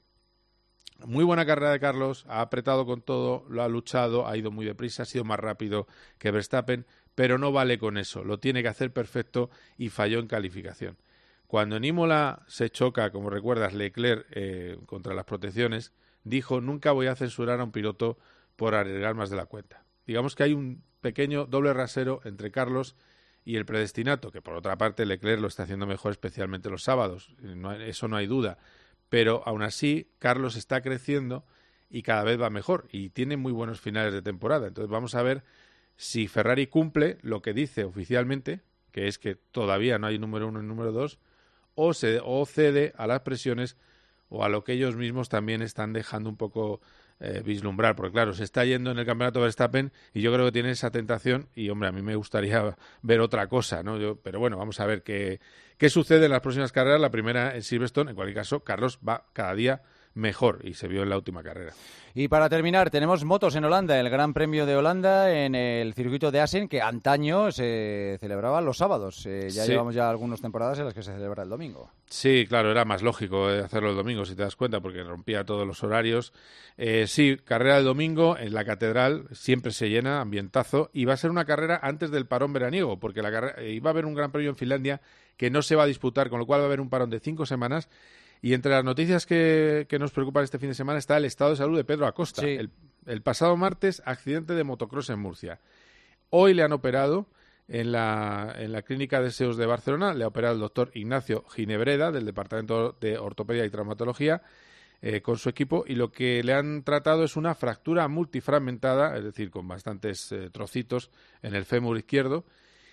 muy buena carrera de Carlos, ha apretado con todo, lo ha luchado, ha ido muy deprisa, ha sido más rápido que Verstappen, pero no vale con eso, lo tiene que hacer perfecto y falló en calificación. Cuando en Imola se choca, como recuerdas, Leclerc eh, contra las protecciones, dijo: nunca voy a censurar a un piloto por arriesgar más de la cuenta. Digamos que hay un pequeño doble rasero entre Carlos y el predestinato, que por otra parte Leclerc lo está haciendo mejor, especialmente los sábados, no, eso no hay duda. Pero aún así, Carlos está creciendo y cada vez va mejor y tiene muy buenos finales de temporada. Entonces vamos a ver si Ferrari cumple lo que dice oficialmente, que es que todavía no hay número uno y número dos, o, se, o cede a las presiones o a lo que ellos mismos también están dejando un poco eh, vislumbrar. Porque claro, se está yendo en el campeonato Verstappen y yo creo que tiene esa tentación y, hombre, a mí me gustaría ver otra cosa, ¿no? Yo, pero bueno, vamos a ver qué, qué sucede en las próximas carreras. La primera en Silverstone, en cualquier caso, Carlos va cada día mejor y se vio en la última carrera. Y para terminar, tenemos motos en Holanda, el Gran Premio de Holanda en el circuito de Assen, que antaño se celebraba los sábados. Eh, ya sí. Llevamos ya algunas temporadas en las que se celebra el domingo. Sí, claro, era más lógico hacerlo el domingo, si te das cuenta, porque rompía todos los horarios. Eh, sí, carrera del domingo en la Catedral, siempre se llena, ambientazo, y va a ser una carrera antes del parón veraniego, porque la carrera, eh, iba a haber un Gran Premio en Finlandia que no se va a disputar, con lo cual va a haber un parón de cinco semanas. Y entre las noticias que, que nos preocupan este fin de semana está el estado de salud de Pedro Acosta. Sí. El, el pasado martes, accidente de motocross en Murcia. Hoy le han operado en la, en la Clínica de Seos de Barcelona. Le ha operado el doctor Ignacio Ginebreda, del Departamento de Ortopedia y Traumatología, eh, con su equipo. Y lo que le han tratado es una fractura multifragmentada, es decir, con bastantes eh, trocitos en el fémur izquierdo.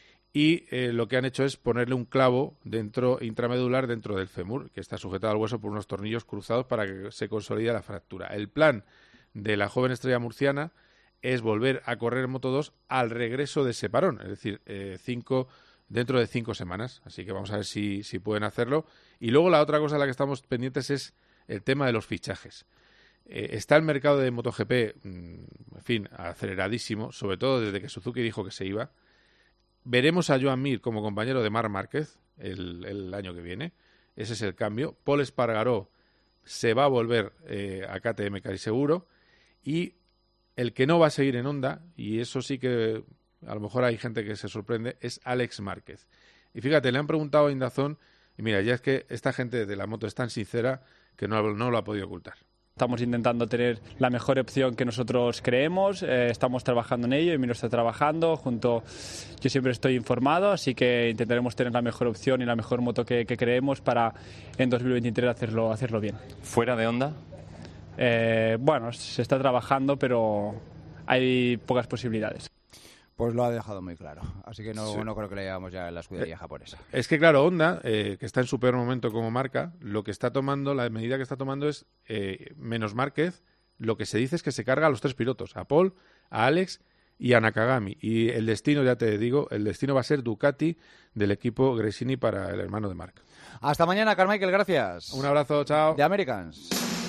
Y eh, lo que han hecho es ponerle un clavo dentro intramedular dentro del fémur, que está sujetado al hueso por unos tornillos cruzados para que se consolide la fractura. El plan de la joven estrella murciana es volver a correr Moto dos al regreso de ese parón, es decir, eh, cinco, dentro de cinco semanas. Así que vamos a ver si, si pueden hacerlo. Y luego la otra cosa a la que estamos pendientes es el tema de los fichajes. Eh, está el mercado de MotoGP, en fin, aceleradísimo, sobre todo desde que Suzuki dijo que se iba. Veremos a Joan Mir como compañero de Marc Márquez el, el año que viene. Ese es el cambio. Pol Espargaró se va a volver eh, a K T M casi seguro. Y el que no va a seguir en Honda, y eso sí que a lo mejor hay gente que se sorprende, es Alex Márquez. Y fíjate, le han preguntado a Indazón, y mira, ya es que esta gente de la moto es tan sincera que no, no lo ha podido ocultar. Estamos intentando tener la mejor opción que nosotros creemos, eh, estamos trabajando en ello, Emilio está trabajando, junto, yo siempre estoy informado, así que intentaremos tener la mejor opción y la mejor moto que, que creemos para en dos mil veintitrés hacerlo, hacerlo bien. ¿Fuera de Honda? Eh, bueno, se está trabajando, pero hay pocas posibilidades. Pues lo ha dejado muy claro, así que no, sí. no creo que le llevamos ya en la escudería eh, japonesa. Es que claro, Honda, eh, que está en su peor momento como marca, lo que está tomando, la medida que está tomando es, eh, menos Márquez, lo que se dice es que se carga a los tres pilotos, a Pol, a Alex y a Nakagami. Y el destino, ya te digo, el destino va a ser Ducati del equipo Gresini para el hermano de Marc. Hasta mañana, Carmichael, gracias. Un abrazo, chao. De Americans.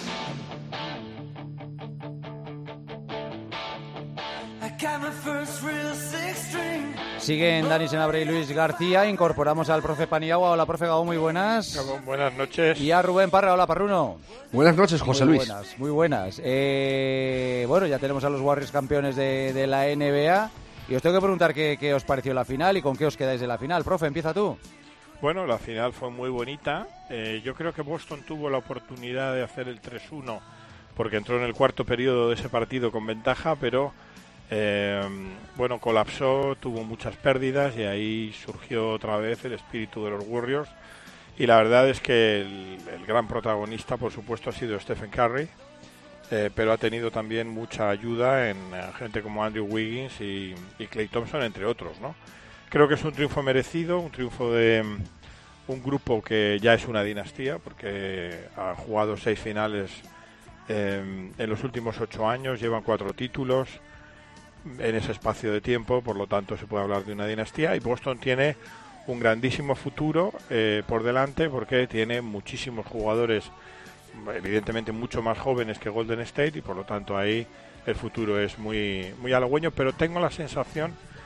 Siguen Dani Senabre y Luis García. Incorporamos al profe Paniagua. Hola, profe Gabo, muy buenas. Buenas noches. Y a Rubén Parra. Hola, Parruno. Buenas noches, José muy Luis. Buenas, muy buenas. Eh, bueno, ya tenemos a los Warriors campeones de, de la N B A. Y os tengo que preguntar qué, qué os pareció la final y con qué os quedáis de la final. Profe, empieza tú. Bueno, la final fue muy bonita. Eh, yo creo que Boston tuvo la oportunidad de hacer el tres uno porque entró en el cuarto periodo de ese partido con ventaja, pero... Eh, bueno, colapsó, tuvo muchas pérdidas y ahí surgió otra vez el espíritu de los Warriors y la verdad es que el, el gran protagonista, por supuesto, ha sido Stephen Curry, eh, pero ha tenido también mucha ayuda en eh, gente como Andrew Wiggins y, y Klay Thompson, entre otros, ¿no? Creo que es un triunfo merecido, un triunfo de um, un grupo que ya es una dinastía porque ha jugado seis finales eh, en los últimos ocho años, llevan cuatro títulos en ese espacio de tiempo, por lo tanto se puede hablar de una dinastía y Boston tiene un grandísimo futuro eh, por delante porque tiene muchísimos jugadores evidentemente mucho más jóvenes que Golden State y por lo tanto ahí el futuro es muy, muy halagüeño, pero tengo la sensación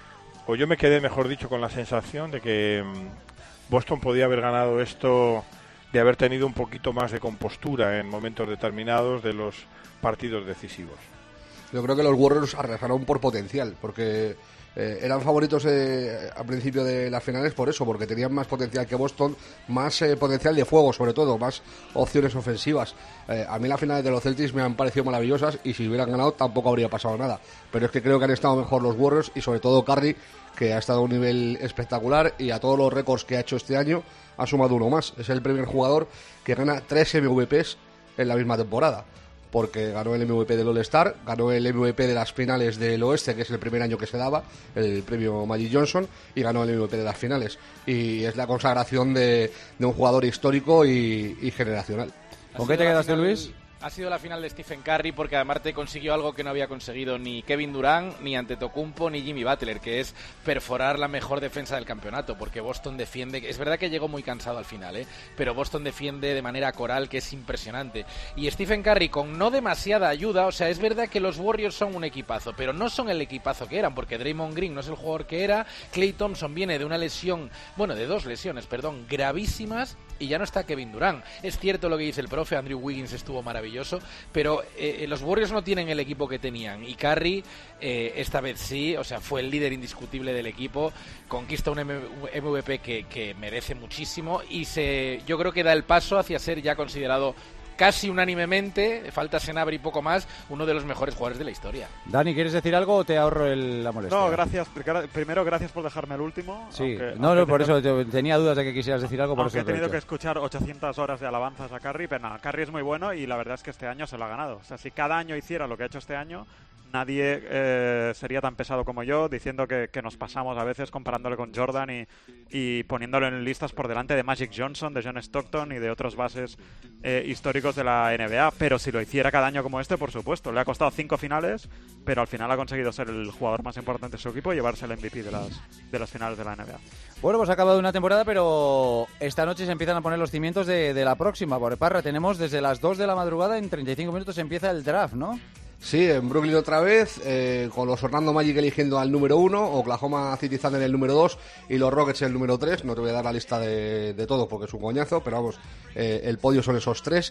o yo me quedé, mejor dicho, con la sensación de que Boston podía haber ganado esto, de haber tenido un poquito más de compostura en momentos determinados de los partidos decisivos. Yo creo que los Warriors arrasaron por potencial, porque eh, eran favoritos eh, al principio de las finales por eso, porque tenían más potencial que Boston, más eh, potencial de fuego sobre todo, más opciones ofensivas. Eh, a mí las finales de los Celtics me han parecido maravillosas y si hubieran ganado tampoco habría pasado nada. Pero es que creo que han estado mejor los Warriors y sobre todo Curry, que ha estado a un nivel espectacular y a todos los récords que ha hecho este año ha sumado uno más. Es el primer jugador que gana tres M V Pes en la misma temporada, porque ganó el M V P del All-Star, ganó el M V P de las finales del Oeste, que es el primer año que se daba, el premio Magic Johnson, y ganó el M V P de las finales. Y es la consagración de, de un jugador histórico y, y generacional. ¿Con qué te quedaste, Luis? Ha sido la final de Stephen Curry porque además te consiguió algo que no había conseguido ni Kevin Durant, ni Antetokounmpo, ni Jimmy Butler, que es perforar la mejor defensa del campeonato, porque Boston defiende, es verdad que llegó muy cansado al final, ¿eh? pero Boston defiende de manera coral, que es impresionante. Y Stephen Curry con no demasiada ayuda, o sea, es verdad que los Warriors son un equipazo, pero no son el equipazo que eran, porque Draymond Green no es el jugador que era, Klay Thompson viene de una lesión, bueno, de dos lesiones, perdón, gravísimas, y ya no está Kevin Durant. Es cierto lo que dice el profe, Andrew Wiggins estuvo maravilloso, pero eh, los Warriors no tienen el equipo que tenían, y Curry eh, esta vez sí, o sea, fue el líder indiscutible del equipo, conquista un M V P que, que merece muchísimo, y se, yo creo que da el paso hacia ser ya considerado casi unánimemente, falta Gnabry y poco más, uno de los mejores jugadores de la historia. Dani, ¿quieres decir algo o te ahorro el, la molestia? No, gracias. Primero, gracias por dejarme el último. Sí, aunque, no, aunque no, por tengo, eso te, tenía dudas de que quisieras decir algo. Por aunque eso he tenido he que escuchar ochocientas horas de alabanzas a Curry, pero nada, Curry es muy bueno y la verdad es que este año se lo ha ganado. O sea, si cada año hiciera lo que ha hecho este año, nadie eh, sería tan pesado como yo diciendo que, que nos pasamos a veces comparándole con Jordan y, y poniéndolo en listas por delante de Magic Johnson, de John Stockton y de otros bases eh, históricos de la N B A. Pero si lo hiciera cada año como este, por supuesto, le ha costado cinco finales, pero al final ha conseguido ser el jugador más importante de su equipo y llevarse el M V P de las, de las finales de la N B A. Bueno, pues ha acabado una temporada, pero esta noche se empiezan a poner los cimientos de, de la próxima. Por Parra, tenemos desde las dos de la madrugada, en treinta y cinco minutos empieza el draft, ¿no? Sí, en Brooklyn otra vez, eh, con los Orlando Magic eligiendo al número uno, Oklahoma City Thunder el número dos y los Rockets el número tres. No te voy a dar la lista de, de todos porque es un coñazo, pero vamos, eh, el podio son esos tres.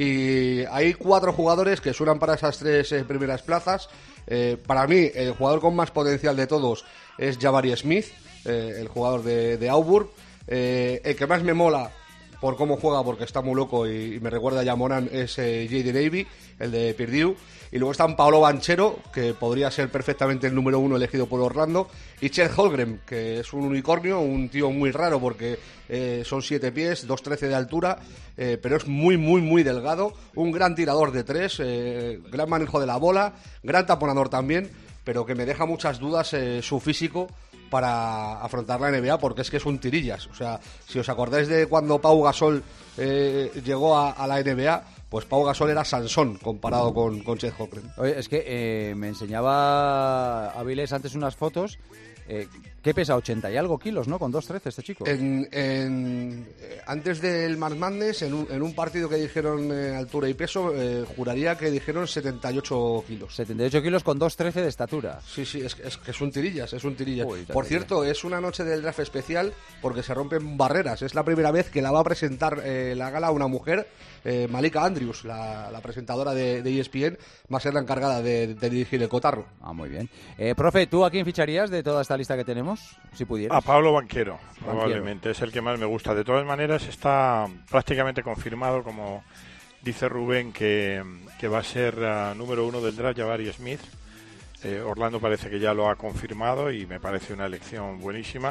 Y hay cuatro jugadores que suenan para esas tres eh, primeras plazas. Eh, para mí, el jugador con más potencial de todos es Jabari Smith, eh, el jugador de, de Auburn. Eh, el que más me mola por cómo juega, porque está muy loco y, y me recuerda a Jamoran, es eh, Jaden Ivey, el de Purdue. Y luego está Paolo Banchero, que podría ser perfectamente el número uno elegido por Orlando, y Chet Holmgren, que es un unicornio, un tío muy raro porque eh, son siete pies, dos trece de altura, eh, pero es muy, muy, muy delgado, un gran tirador de tres, eh, gran manejo de la bola, gran taponador también, pero que me deja muchas dudas eh, su físico para afrontar la N B A, porque es que es un tirillas. O sea, si os acordáis de cuando Pau Gasol eh, llegó a, a la N B A, pues Pau Gasol era Sansón comparado con, con Chet Holmgren. Oye, es que eh, me enseñaba Avilés antes unas fotos. Eh, ¿Qué pesa? ochenta y algo kilos, ¿no? Con dos trece este chico. En, en, eh, antes del March Madness, en un, en un partido que dijeron eh, altura y peso, eh, juraría que dijeron setenta y ocho kilos. setenta y ocho kilos con dos trece de estatura. Sí, sí, es, es que es un tirillas, es un tirillas. Uy, Por cierto, es una noche del draft especial porque se rompen barreras. Es la primera vez que la va a presentar eh, la gala una mujer, eh, Malika Andrews, la, la presentadora de, de E S P N, va a ser la encargada de, de dirigir el cotarro. Ah, muy bien. Eh, profe, ¿tú a quién ficharías de toda esta lista que tenemos? Si pudieras. A Pablo Banchero, probablemente. Es el que más me gusta. De todas maneras, está prácticamente confirmado, como dice Rubén, que, que va a ser uh, número uno del draft Jabari Smith. Eh, Orlando parece que ya lo ha confirmado y me parece una elección buenísima.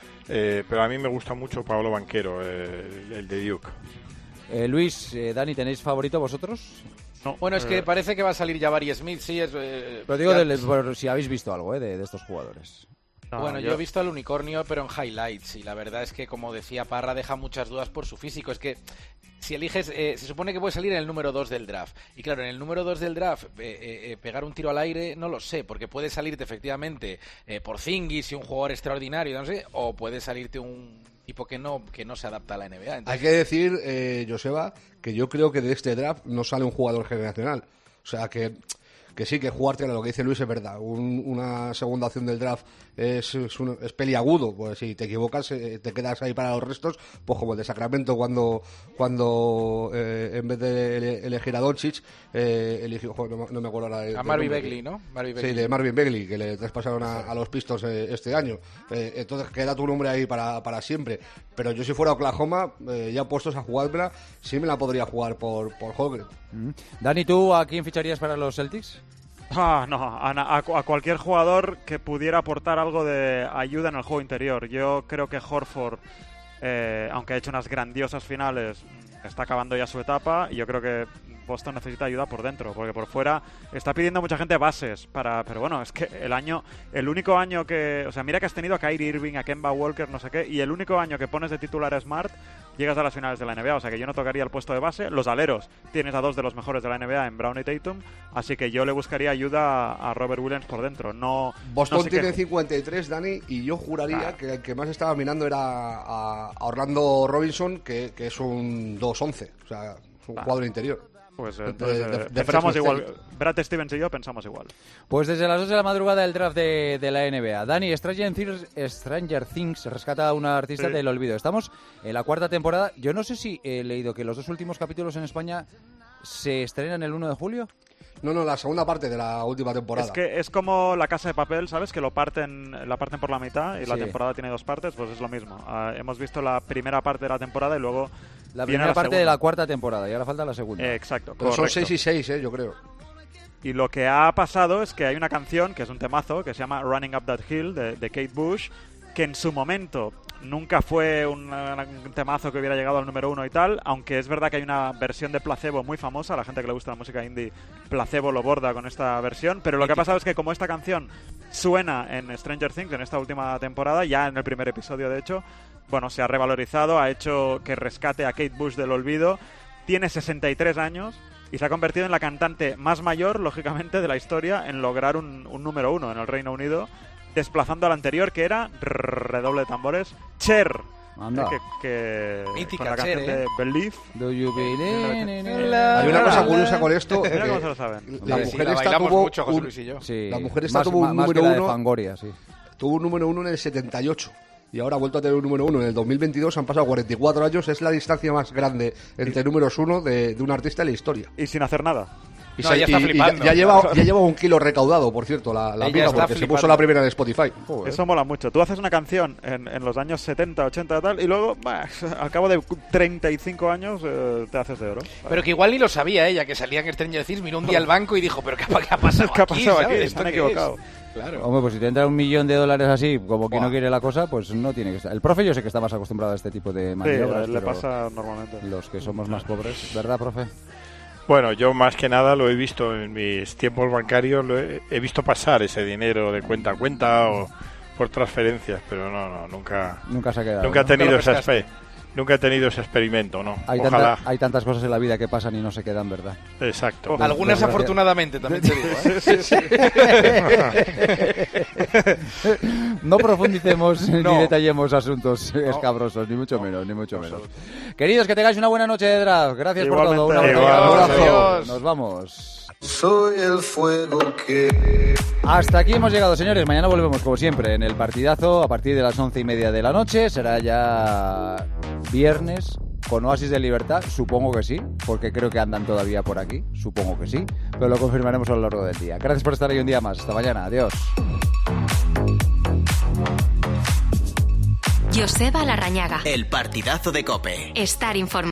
Eh, pero a mí me gusta mucho Pablo Banchero, eh, el de Duke. Eh, Luis, eh, Dani, ¿tenéis favorito vosotros? No, bueno, es que eh... parece que va a salir Jabari Smith, sí. Es, eh, pero digo, de, por, si habéis visto algo eh, de, de estos jugadores. No, bueno, yo... yo he visto al unicornio, pero en highlights, y la verdad es que, como decía Parra, deja muchas dudas por su físico. Es que si eliges, eh, se supone que puede salir en el número dos del draft, y claro, en el número dos del draft eh, eh, pegar un tiro al aire, no lo sé, porque puede salirte efectivamente eh, Porzingis y un jugador extraordinario, no sé, o puede salirte un tipo que no que no se adapta a la N B A. Entonces... Hay que decir, eh, Joseba, que yo creo que de este draft no sale un jugador generacional, o sea que... que sí, que jugarte, lo que dice Luis es verdad. Un, una segunda opción del draft es, es, un, es peliagudo, pues si te equivocas eh, te quedas ahí para los restos, pues como el de Sacramento cuando cuando eh, en vez de ele, elegir a Doncic eh, eligió, joder, no, no me acuerdo ahora de, a Marvin Bagley, ¿no? Marvin sí, Bagley. de Marvin Bagley, que le traspasaron a, a los Pistons eh, este año. Eh, entonces queda tu nombre ahí para, para siempre. Pero yo si fuera Oklahoma, eh, ya puestos a jugármela, sí me la podría jugar por, por Holmgren. Mm. Dani, ¿tú a quién ficharías para los Celtics? Ah, no, a, a, a cualquier jugador que pudiera aportar algo de ayuda en el juego interior. Yo creo que Horford, eh, aunque ha hecho unas grandiosas finales, está acabando ya su etapa y yo creo que Boston necesita ayuda por dentro, porque por fuera está pidiendo mucha gente bases para, pero bueno, es que el año, el único año que, o sea, mira que has tenido a Kyrie Irving, a Kemba Walker, no sé qué, y el único año que pones de titular a Smart, llegas a las finales de la N B A, o sea que yo no tocaría el puesto de base. Los aleros, tienes a dos de los mejores de la N B A en Brown y Tatum, así que yo le buscaría ayuda a Robert Williams por dentro. No, Boston no sé tiene qué... cincuenta y tres, Dani, y yo juraría Ah. que el que más estaba mirando era a, a Orlando Robinson, que, que es un dos once, o sea, es un Ah. jugador interior. Pues eh, De- entonces, de- eh, de- de pensamos Fresno igual. State. Brad Stevens y yo pensamos igual. Pues desde las dos de la madrugada el draft de, de la N B A. Dani, Stranger Things, Stranger Things rescata a una artista Sí. del olvido. Estamos en la cuarta temporada. Yo no sé si he leído que los dos últimos capítulos en España se estrenan el uno de julio. No, no, la segunda parte de la última temporada. Es que es como La Casa de Papel, ¿sabes? Que lo parten, la parten por la mitad y la Sí. temporada tiene dos partes, pues es lo mismo. Ah, hemos visto la primera parte de la temporada y luego La viene primera parte segunda. de la cuarta temporada y ahora falta la segunda. Eh, exacto, Pero son correcto. seis y seis, eh, yo creo. Y lo que ha pasado es que hay una canción, que es un temazo, que se llama Running Up That Hill, de, de Kate Bush, que en su momento nunca fue un, un temazo que hubiera llegado al número uno y tal, aunque es verdad que hay una versión de Placebo muy famosa, a la gente que le gusta la música indie, Placebo lo borda con esta versión, pero lo que ha pasado es que como esta canción suena en Stranger Things, en esta última temporada, ya en el primer episodio de hecho, bueno, se ha revalorizado, ha hecho que rescate a Kate Bush del olvido, tiene sesenta y tres años y se ha convertido en la cantante más mayor, lógicamente, de la historia en lograr un, un número uno en el Reino Unido, desplazando al anterior, que era, redoble de tambores, Cher. Anda. Que, que Mítica con la Cher, canción ¿eh? de Believe. Do you believe in Eh, love? Hay una cosa curiosa con esto. Mira que cómo se lo saben. La Sí, mujer la esta bailamos tuvo mucho, José un- Luis y yo. Sí. La mujer esta Más- tuvo un más- más número que la de uno. Fangoria, sí. Tuvo un número uno en el setenta y ocho. Y ahora ha vuelto a tener un número uno en el dos mil veintidós. Han pasado cuarenta y cuatro años. Es la distancia más grande entre números uno de, de un artista en la historia. Y sin hacer nada. Y, No, se- ya está y- y flipando. ya, lleva, ya lleva un kilo recaudado, por cierto, la, la Ella piba, está porque se flipando. puso la primera de Spotify. Eso mola mucho. Tú haces una canción en, en los años setenta, ochenta y tal, y luego, bah, al cabo de treinta y cinco años, eh, te haces de oro. Pero que igual ni lo sabía ella, que salía en Stranger Things, miró un día al banco y dijo, pero ¿qué, ha- qué ha pasado ¿Qué ha aquí? pasado aquí? ¿sabes? Están ¿Esto qué equivocados. es? Claro. Hombre, pues si te entra un millón de dólares así, como que Buah. no quiere la cosa, pues no tiene que estar. El profe yo sé que está más acostumbrado a este tipo de Sí, maniobras, le pero pasa normalmente. los que somos más pobres, ¿verdad, profe? Bueno, yo más que nada lo he visto en mis tiempos bancarios, lo he, he visto pasar ese dinero de cuenta a cuenta o por transferencias, pero no, no, nunca, Nunca se ha quedado. nunca he ¿no? tenido lo ese pescaste. espe- nunca he tenido ese experimento, ¿no? Hay, Ojalá. tanta- hay tantas cosas en la vida que pasan y no se quedan, ¿verdad? Exacto. Algunas Desgracia- afortunadamente, también te digo. ¿eh? No profundicemos No. ni detallemos asuntos escabrosos, ni mucho menos, ni mucho menos. Queridos, que tengáis una buena noche de draft. Gracias por todo. Un Igualmente. abrazo. Igual, Un abrazo. adiós. Nos vamos. Soy el fuego que... Hasta aquí hemos llegado, señores. Mañana volvemos, como siempre, en el partidazo a partir de las once y media de la noche. Será ya viernes con Oasis de Libertad. Supongo que sí, porque creo que andan todavía por aquí. Supongo que sí, pero lo confirmaremos a lo largo del día. Gracias por estar ahí un día más. Hasta mañana. Adiós. Joseba Larrañaga. El partidazo de COPE. Estar informado.